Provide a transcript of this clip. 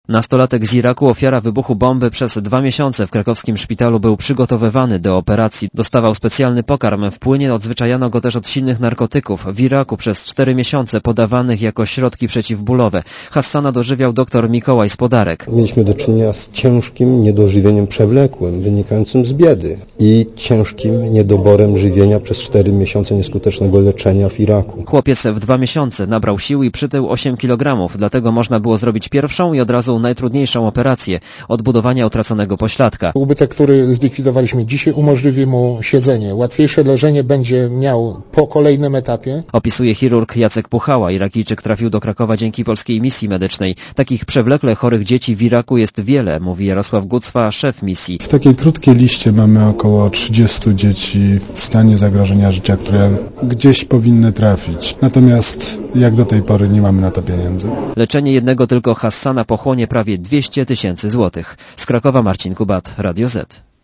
Nastolatek z Iraku, ofiara wybuchu bomby, przez 2 miesiące w krakowskim szpitalu był przygotowywany do operacji. Dostawał specjalny pokarm w płynie, odzwyczajano go też od silnych narkotyków. W Iraku przez 4 miesiące podawanych jako środki przeciwbólowe. Hassana dożywiał dr Mikołaj Spodarek. Mieliśmy do czynienia z ciężkim niedożywieniem przewlekłym, wynikającym z biedy i ciężkim niedoborem żywienia przez 4 miesiące nieskutecznego leczenia w Iraku. Chłopiec w 2 miesiące nabrał sił i przytył 8 kg, dlatego można było zrobić pierwszą i od razu najtrudniejszą operację – odbudowania utraconego pośladka. Ubytek, który zlikwidowaliśmy dzisiaj, umożliwi mu siedzenie. Łatwiejsze leżenie będzie miał po kolejnym etapie. Opisuje chirurg Jacek Puchała. Irakijczyk trafił do Krakowa dzięki polskiej misji medycznej. Takich przewlekle chorych dzieci w Iraku jest wiele, mówi Jarosław Gucwa, szef misji. W takiej krótkiej liście mamy około 30 dzieci w stanie zagrożenia życia, które gdzieś powinny trafić. Natomiast jak do tej pory nie mamy na to pieniędzy. Leczenie jednego tylko Hassana pochłonie prawie 200 000 złotych. Z Krakowa Marcin Kubat, Radio Z.